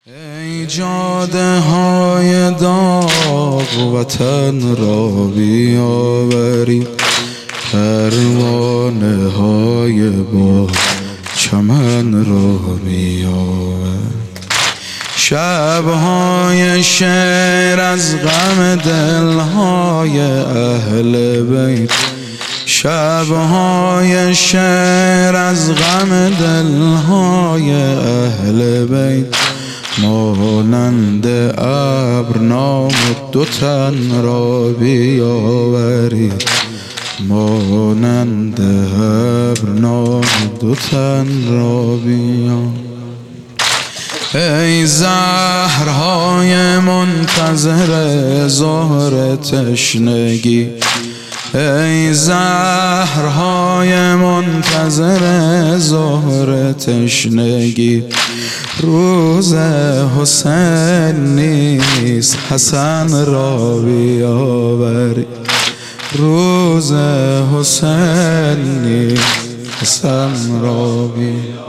ای جاده های داغ وطن را بیاورید، پروانه های با چمن را بیاورید. شبهای شعر از غم دلهای اهل بیت، شبهای شعر از غم دلهای اهل بیت، مانند ابر نام دو تن را بیاورید، مانند ابر نام دو تن را بیاورید. ای زهرهای منتظر ظهر تشنگی، ای زهرهای منتظر ظهر تشنگی، روز حسین نیست حسن را بیاورید، روز حسین نیست حسن را بیاورید.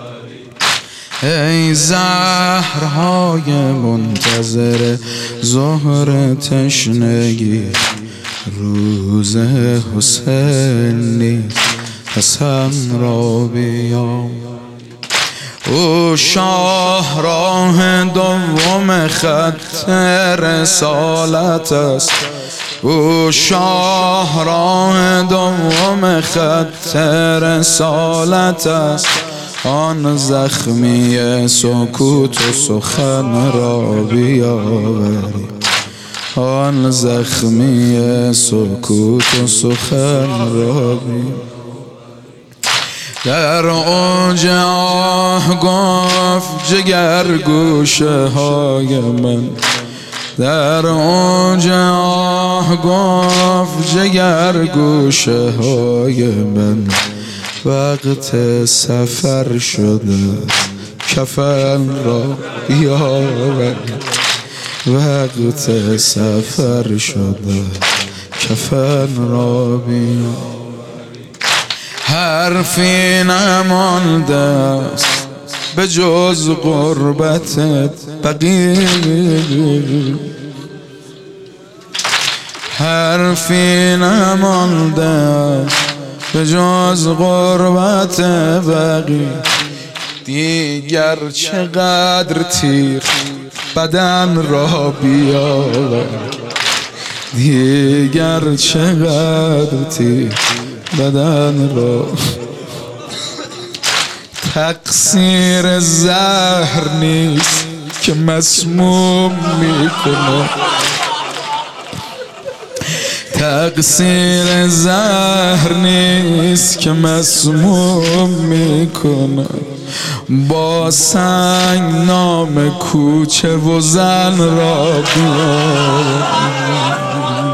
ای زهرهای منتظر ظهر تشنگی، روز حسین نیست حسن را بیاورید. او شاهراه دوم خط رسالت است، او شاهراه دوم خط رسالت است، آن زخمی سکوت و سخن را بیاورید، آن زخمی سکوت و سخن را بیاورید. در اوج آه گفت جگر گوشه های من، در اوج آه گفت جگر گوشه های من، وقت سفر شده کفن را بیاورید، وقت سفر شده کفن را بیاورید. حرفی نمانده است به جز غربت بقیه، حرفی نمانده است به جز غربت بقیه. دیگر چقدر تیر بدن را بیاورد، دیگر چقدر تیر بدن را. تقصیر زهر نیست که مسموم میکنه، تقصیر زهر نیست که مسموم میکنه، با سنگ نام کوچه و زن را بیاورد.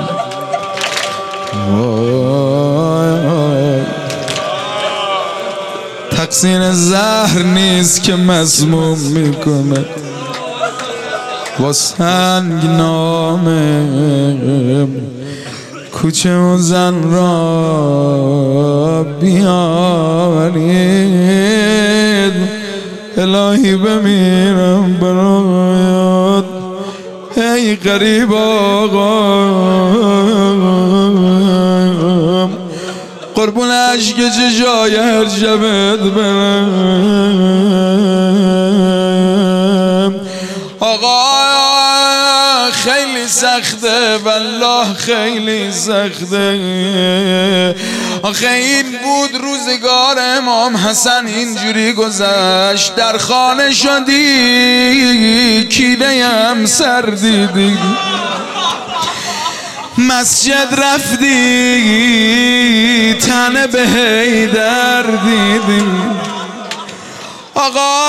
تقصیر زهر نیست که مسموم میکنه، با سنگ نام کوچه و زن را بیاورید. الهی بمیرم برایت ای غریب آقا، قربون عشق جای هر جبت برم. آقا خیلی سخته والله، خیلی سخته. آخه این بود روزگار امام حسن، اینجوری گذشت. در خانه شدی کینه هم سر دیدی، مسجد رفتی تنه به حیدر دیدی. آقا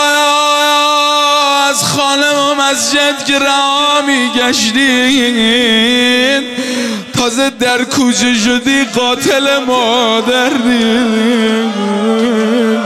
از خانه و مسجد که رها میگشتی، تازه در کوچه شدی قاتل مادر دیدی.